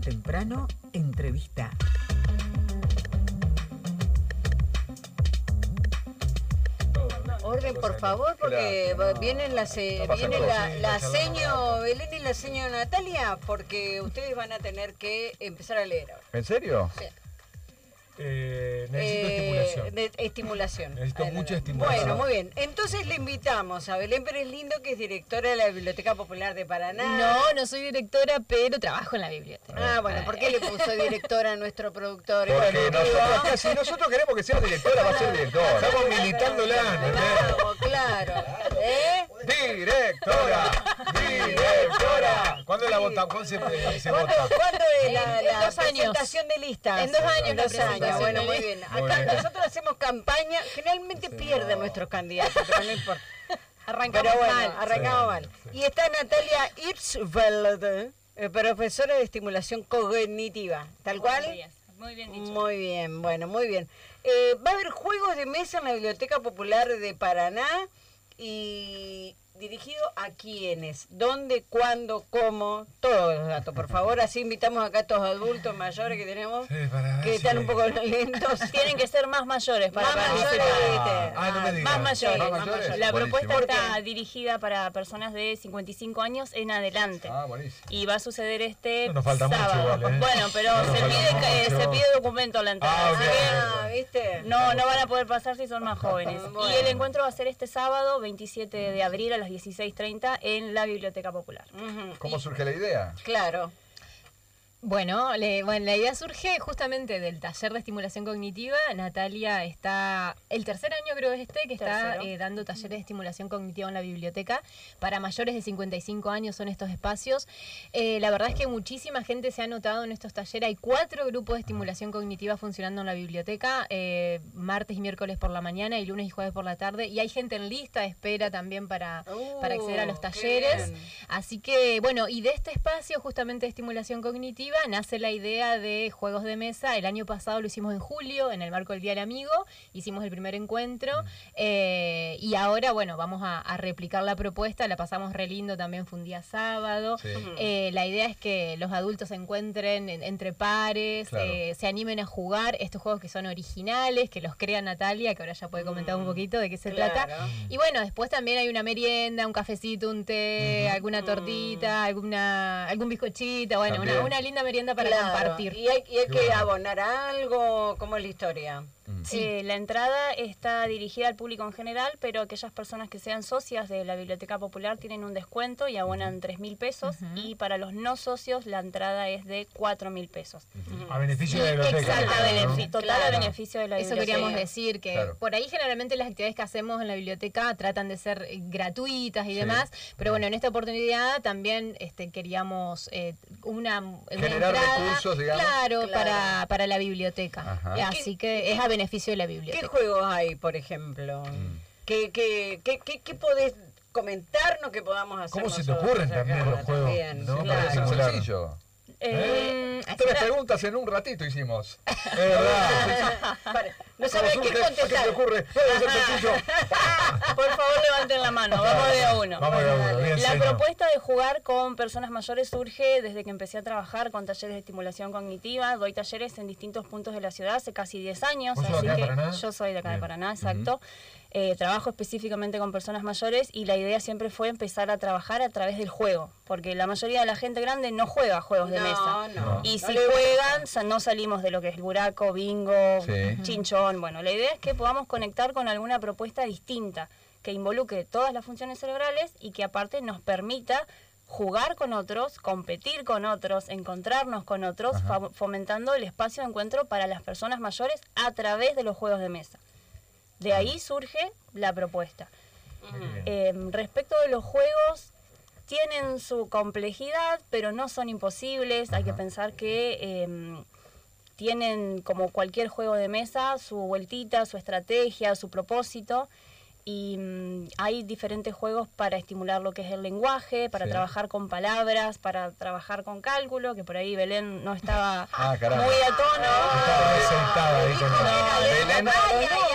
Temprano, entrevista. Orden, por favor, porque vienen la seño Belén y la seño Natalia, porque ustedes van a tener que empezar a leer ahora. ¿En serio? Sí. Necesito estimulación. Estimulación. Necesito mucha estimulación. Bueno, muy bien. Entonces le invitamos a Belén Pérez Lindo, que es directora de la Biblioteca Popular de Paraná. No soy directora, pero trabajo en la biblioteca. Bueno, ¿por qué le puso directora a nuestro productor? Porque si nosotros queremos que sea directora, va a ser directora. Estamos militándola, Claro. ¡Directora! ¡Directora! ¿Cuándo la vota? ¿Cuándo se vota? ¿Cuándo es la En 2 años. presentación de listas? En 2 años. En 2 años, bueno, muy de bien. Muy Acá bien. nosotros hacemos campaña, generalmente pierden nuestros candidatos, pero no importa. Arrancamos Pero bueno, mal. arrancamos mal. Y está Natalia Hirschfeld, profesora de estimulación cognitiva, tal cual. Muy bien dicho. Muy bien, bueno, muy bien. Va a haber juegos de mesa en la Biblioteca Popular de Paraná y dirigido a quiénes, dónde, cuándo, cómo, todos los datos, por favor. Así invitamos acá a estos adultos mayores que tenemos, que están un poco lentos. Tienen que ser más mayores para Más participar. mayores, no me digas. Más mayores. ¿Más mayores? La Buenísimo. propuesta ¿Por qué? está dirigida para personas de 55 años en adelante. Buenísimo. Y va a suceder este No nos falta mucho sábado. igual, ¿eh? Bueno, pero No nos se falta mucho. pide documento a la entrada. Ah, así ok. que ¿Viste? no van a poder pasar si son más jóvenes. Bueno. Y el encuentro va a ser este sábado, 27 de abril a las 16:30 en la Biblioteca Popular. Ujú. ¿Cómo surge la idea? Claro. Bueno, la idea surge justamente del taller de estimulación cognitiva. Natalia está, el tercer año creo que está dando talleres de estimulación cognitiva en la biblioteca. Para mayores de 55 años son estos espacios. La verdad es que muchísima gente se ha anotado en estos talleres. Hay 4 grupos de estimulación cognitiva funcionando en la biblioteca, martes y miércoles por la mañana y lunes y jueves por la tarde. Y hay gente en lista de espera también para acceder a los qué talleres. bien. Así que, bueno, y de este espacio justamente de estimulación cognitiva nace la idea de juegos de mesa. El año pasado lo hicimos en julio, en el marco del Día del Amigo, hicimos el primer encuentro y ahora, bueno, vamos a replicar la propuesta, la pasamos re lindo, también fue un día sábado. Sí. La idea es que los adultos se encuentren entre pares, Claro. se animen a jugar estos juegos que son originales, que los crea Natalia, que ahora ya puede comentar un poquito de qué se trata. Y bueno, después también hay una merienda, un cafecito, un té, alguna tortita, algún bizcochito, bueno, una linda merienda para compartir. ¿Y hay que abonar algo? ¿Cómo es la historia? La entrada está dirigida al público en general, pero aquellas personas que sean socias de la Biblioteca Popular tienen un descuento y abonan 3.000 pesos. Y para los no socios la entrada es de 4.000 pesos. A beneficio de la biblioteca. Exacto, ¿no? total a beneficio de la Eso biblioteca. queríamos decir, que Claro. por ahí generalmente las actividades que hacemos en la biblioteca tratan de ser gratuitas y demás, pero bueno, en esta oportunidad también queríamos una Generar entrada, recursos, digamos. Claro, Claro. para la biblioteca. Ajá. Y así que es a beneficio de la ¿Qué biblioteca. juegos hay, por ejemplo? ¿Qué podés comentarnos que podamos hacer? ¿Cómo se te nosotros ocurren acá también los juegos? también? ¿No? Claro. Parece Claro. sencillo. 3 Así preguntas en un ratito hicimos. Es verdad. No sabés ¿Cómo qué surge? ¿Qué se contestar. te ocurre? Puede ser sencillo. Por favor, levanten la mano, vamos de a uno. Vamos de a uno, bien La señor. propuesta de jugar con personas mayores surge desde que empecé a trabajar con talleres de estimulación cognitiva. Doy talleres en distintos puntos de la ciudad hace casi 10 años. ¿Vos sos Así de acá de que Paraná? yo soy de acá de Bien. Paraná, exacto. Trabajo específicamente con personas mayores y la idea siempre fue empezar a trabajar a través del juego, porque la mayoría de la gente grande no juega juegos de mesa. No. Y No si le juegan, no salimos de lo que es el buraco, bingo, Sí. chinchón. Bueno, la idea es que podamos conectar con alguna propuesta distinta, que involucre todas las funciones cerebrales y que aparte nos permita jugar con otros, competir con otros, encontrarnos con otros, fomentando el espacio de encuentro para las personas mayores a través de los juegos de mesa. De ahí surge la propuesta. Respecto de los juegos, tienen su complejidad, pero no son imposibles. Hay que pensar que tienen, como cualquier juego de mesa, su vueltita, su estrategia, su propósito. Y hay diferentes juegos para estimular lo que es el lenguaje, para trabajar con palabras, para trabajar con cálculo, que por ahí Belén no estaba Ah, caramba. muy a tono. Estaba sentada ahí con Belén,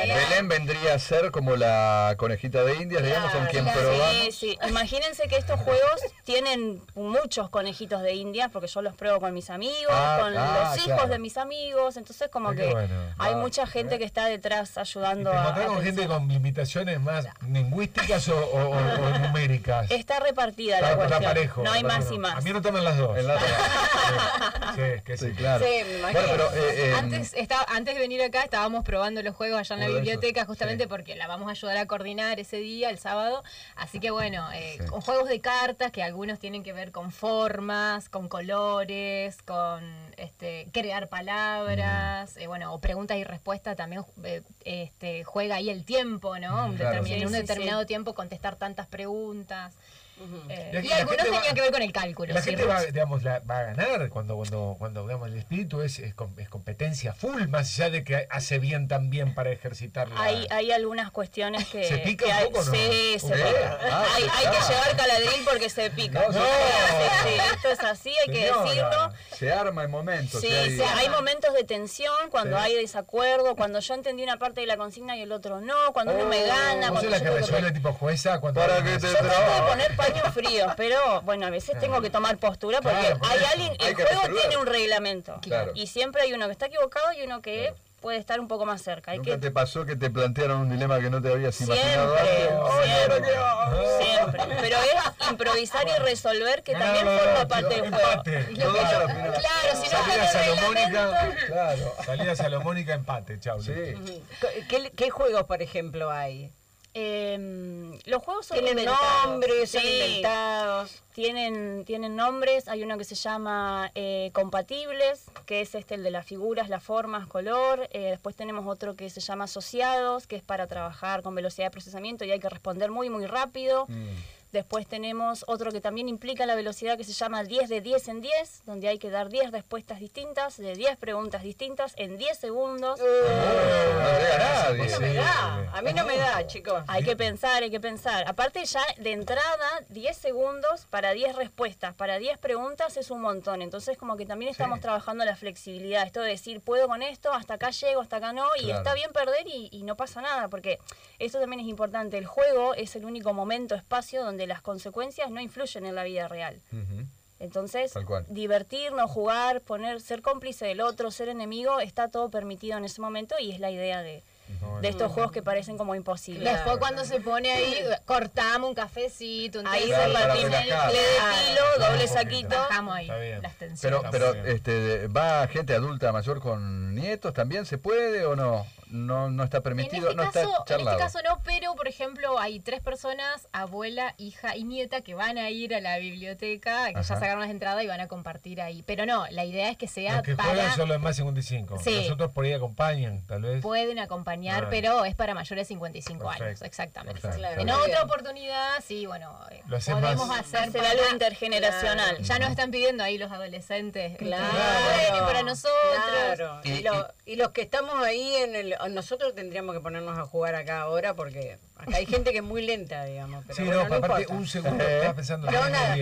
Belén vendría a ser como la conejita de Indias, digamos, con quien probamos. Sí, sí. Imagínense que estos juegos tienen muchos conejitos de Indias, porque yo los pruebo con mis amigos, con los hijos claro. de mis amigos, entonces como Qué que bueno. hay mucha gente que está detrás ¿Y ayudando te a encontrás con gente pensar. con limitaciones más lingüísticas o numéricas? Está repartida Está la cuestión. parejo. No hay está más parejo. y más. A mí no toman las dos. En la- Sí, que sí. Sí, claro. Sí, me imagino. Bueno, pero Antes de venir acá estábamos probando los juegos allá en la Uno de biblioteca esos, justamente sí. porque la vamos a ayudar a coordinar ese día, el sábado. Así que bueno, Sí. con juegos de cartas que algunos tienen que ver con formas, con colores, con crear palabras, bueno, o preguntas y respuestas también juega ahí el tiempo, ¿no? Claro. En un Sí, sí, determinado sí. tiempo contestar tantas preguntas. Y aquí Y la algunos gente tenían va- que ver con el cálculo. La sí, gente va, Rox. digamos, va a ganar cuando digamos, el espíritu es competencia full, más allá de que hace bien también para ejercitarla. Hay algunas cuestiones que... ¿Se pica que un hay- poco o no? Sí, se ¿Sí? pica. Sí, Hay que claro. llevar caladril porque se pica. No, Sí, sí, esto es así, hay que Señora. decirlo. se arma en momentos. Sí, hay- sí, hay momentos de tensión cuando Sí. hay desacuerdo, cuando yo entendí una parte de la consigna y el otro no, cuando uno me gana, ¿Vos cuando sos la yo que tengo que resuelve tipo jueza cuando Para que te Yo trato de trabajo. poner paños fríos, pero bueno, a veces tengo que tomar postura porque Claro, por hay eso. alguien, Hay el que juego resolver. tiene un reglamento Claro. y siempre hay uno que está equivocado y uno que puede estar un poco más cerca. Hay ¿Nunca que te pasó que te plantearon un dilema que no te habías siempre, imaginado antes? siempre, pero es improvisar y resolver que también No, forma parte del juego. empate. No, Claro, claro, si no Salida tiene reglamento. salomónica, Claro. salida salomónica, empate, chau. Sí. listo. ¿Qué juegos, por ejemplo, hay? Los juegos son ¿Tienen inventados. nombres? ¿Son Sí. inventados? Tienen nombres, hay uno que se llama compatibles, que es el de las figuras, las formas, color. Después tenemos otro que se llama asociados, que es para trabajar con velocidad de procesamiento y hay que responder muy, muy rápido. Después tenemos otro que también implica la velocidad que se llama 10 de 10 en 10, donde hay que dar 10 respuestas distintas, de 10 preguntas distintas en 10 segundos. No llega nadie. No me da. A mí no me da, chicos. Hay que pensar, hay que pensar. Aparte ya de entrada, 10 segundos para 10 respuestas, para 10 preguntas es un montón. Entonces como que también estamos trabajando la flexibilidad. Esto de decir, puedo con esto, hasta acá llego, hasta acá no. Y Claro. está bien perder y no pasa nada, porque esto también es importante. El juego es el único momento, espacio donde las consecuencias no influyen en la vida real. Ujú. Entonces, Tal cual. divertirnos, jugar, ser cómplice del otro, ser enemigo, está todo permitido en ese momento y es la idea de estos juegos que parecen como imposibles. Después cuando se pone ahí, cortamos un cafecito, un Ahí té, Claro, para repartimos el relajar. ple de pilo, doble Ah, saquito. bajamos ahí Está bien. las tensiones. Pero Está ¿va gente adulta mayor con nietos también? ¿Se puede o no? No está permitido, En no este, está caso, en charlado. este caso no, pero por ejemplo hay 3 personas, abuela, hija y nieta, que van a ir a la biblioteca, que ya Ajá. sacaron las entradas y van a compartir ahí. Pero no, la idea es que sea Los que para... juegan son los más 55. Sí. Los otros por ahí acompañan, tal vez. Pueden acompañar, Ah. pero es para mayores de 55 años, Perfecto. exactamente. Perfecto. Claro. En Muy otra bien. oportunidad, sí, bueno, Lo haces podemos más- hacer Hacer para- algo intergeneracional. Ya nos están pidiendo ahí los adolescentes. Claro. Bueno, y para nosotros. Claro. Y- Y los que estamos ahí nosotros tendríamos que ponernos a jugar acá ahora porque acá hay gente que es muy lenta, digamos. Pero Sí, bueno, no, aparte importa. un segundo, estaba pensando en No, una nada.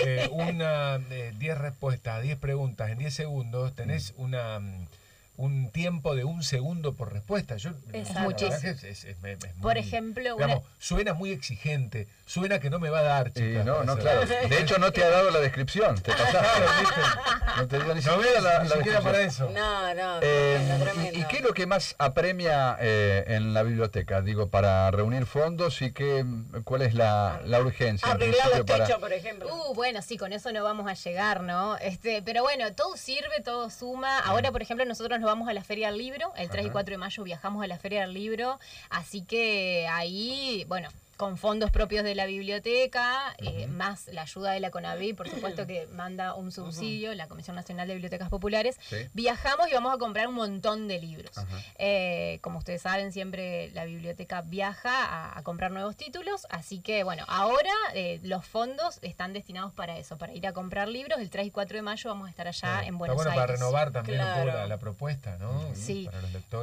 10 respuestas, 10 preguntas en 10 segundos, tenés un tiempo de 1 segundo por respuesta. Yo, Exacto. Muchísimo. es muy- Por ejemplo, digamos, suena muy exigente, suena que no me va a dar, Y chicas. no, para claro. hacer. De hecho, no te ha dado la descripción. Te pasaste. No te dio ni No siquiera ves, la ni siquiera descripción. para eso. No, no, ¿Y tremendo. qué es lo que más apremia en la biblioteca? Digo, para reunir fondos y cuál es la urgencia. en Arreglar los principio, techos, por ejemplo. Bueno, sí, con eso no vamos a llegar, ¿no? Pero bueno, todo sirve, todo suma. Ahora, por ejemplo, nosotros nos vamos a la Feria del Libro. El 3 y 4 de mayo viajamos a la Feria del Libro. Así que ahí, bueno, con fondos propios de la biblioteca, más la ayuda de la CONAVI, por supuesto que manda un subsidio, la Comisión Nacional de Bibliotecas Populares, Sí. viajamos y vamos a comprar un montón de libros. Ajá. Como ustedes saben, siempre la biblioteca viaja a comprar nuevos títulos, así que bueno, ahora los fondos están destinados para eso, para ir a comprar libros. El 3 y 4 de mayo vamos a estar allá en Buenos Está bueno Aires. para renovar también un poco Claro. la propuesta, ¿no? Sí. Para los lectores.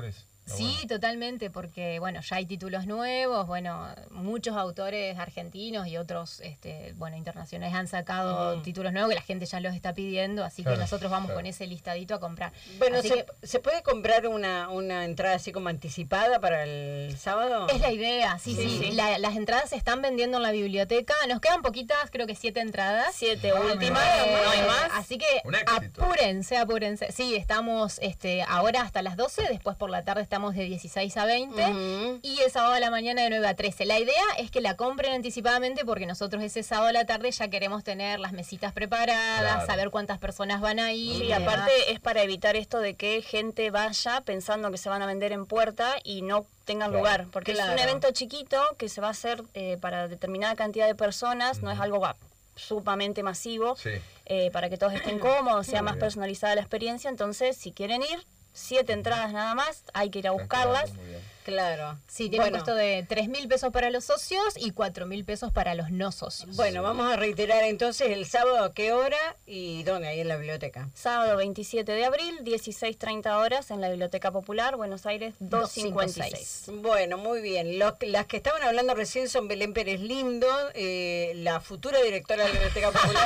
Sí, totalmente, porque bueno, ya hay títulos nuevos, bueno, muchos autores argentinos y otros bueno, internacionales han sacado títulos nuevos que la gente ya los está pidiendo, así Claro, que nosotros vamos claro. con ese listadito a comprar. Bueno, Así que ¿se puede comprar una entrada así como anticipada para el sábado? es la idea, sí, sí. Sí. Las entradas se están vendiendo en la biblioteca, nos quedan poquitas, creo que 7 entradas. 7 últimas, Eh, no hay más. Así que Un éxito. apúrense. Sí, estamos ahora hasta las 12, después por la tarde estamos de 16 a 20 Ujú. y el sábado a la mañana de 9 a 13. La idea es que la compren anticipadamente porque nosotros ese sábado a la tarde ya queremos tener las mesitas preparadas, Claro. saber cuántas personas van a ir. Sí, y demás. aparte es para evitar esto de que gente vaya pensando que se van a vender en puerta y no tengan Claro. lugar, porque es Claro. un evento chiquito que se va a hacer para determinada cantidad de personas, no es algo sumamente masivo, Sí. para que todos estén cómodos, sea Muy más bien. personalizada la experiencia, entonces si quieren ir, 7 entradas nada más, hay que ir a buscarlas. Muy bien. Claro. Sí, tiene Bueno. un costo de 3.000 pesos para los socios y 4.000 pesos para los no socios. Bueno, vamos a reiterar entonces el sábado a qué hora y dónde, ahí en la biblioteca. Sábado 27 de abril, 16:30 horas en la Biblioteca Popular, Buenos Aires 256. Bueno, muy bien. Las que estaban hablando recién son Belén Pérez Lindo, la futura directora de la Biblioteca Popular.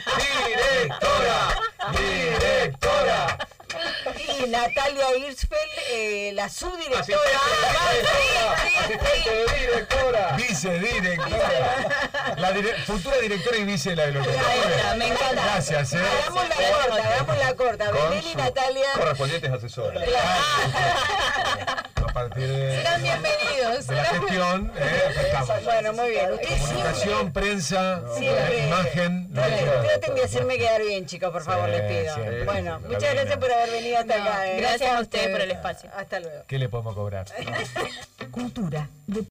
¡Directora! Y Natalia Hirschfeld, la subdirectora. ¡Asistente de directora! Vicedirectora. Futura directora y vice de la biblioteca. Ahí está, me encanta. Gracias, Hagamos la corta. Con Belén y sus Natalia. correspondientes asesores. A partir de Serán bienvenidos. la gestión, acá estamos. Bueno, muy bien. Ustedes Comunicación, prensa, Siempre. imagen. Traten de hacerme quedar bien, chicos, por favor, Sí, les pido. siempre. Bueno, La muchas vida. gracias por haber venido hasta acá. Gracias a ustedes por el espacio. Hasta luego. ¿Qué le podemos cobrar? Cultura.